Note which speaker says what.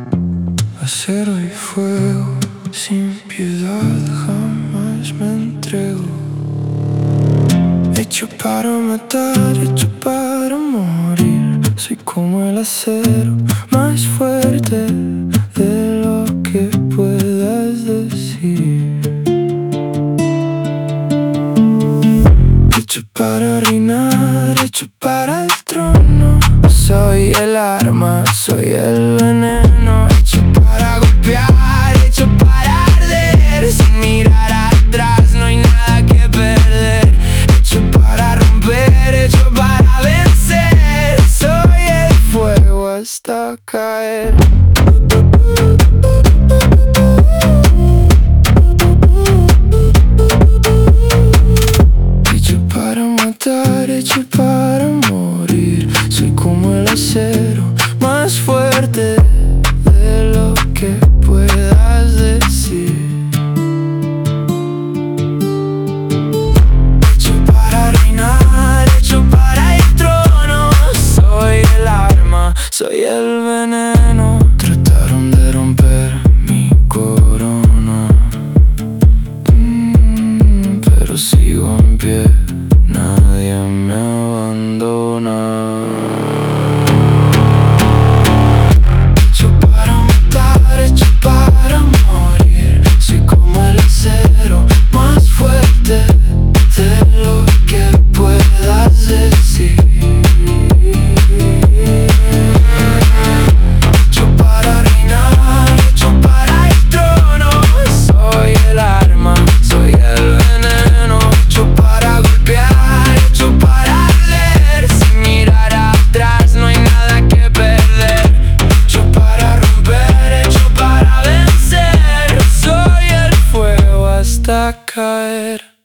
Speaker 1: Acero y fuego, sin piedad jamás me entrego. Hecho para matar, hecho para morir. Soy como el acero, más fuerte de lo que puedas decir. Hecho para reinar, hecho para el trono. Soy el arma, soy el veneno. Hecho para golpear, hecho para arder. Sin mirar atrás, no hay nada que perder. Hecho para romper, hecho para vencer. Soy el fuego hasta caer. Hecho para matar, hecho para morir. Soy como el acero, más fuerte de lo que puedas decir. Hecho para reinar, hecho para el trono. Soy el arma, soy el veneno. Trataron de romper mi corona, pero sigo en pie, nadie me abandona. Hecho para matar, hecho para morir. Soy como el acero, más fuerte de lo que puedas decir. Hecho para reinar, hecho para el trono. Soy el arma, soy el veneno. Hecho para golpear, hecho para arder. Sin mirar atrás, no hay nada que perder. Hecho para romper, hecho para vencer. Soy el fuego hasta caer.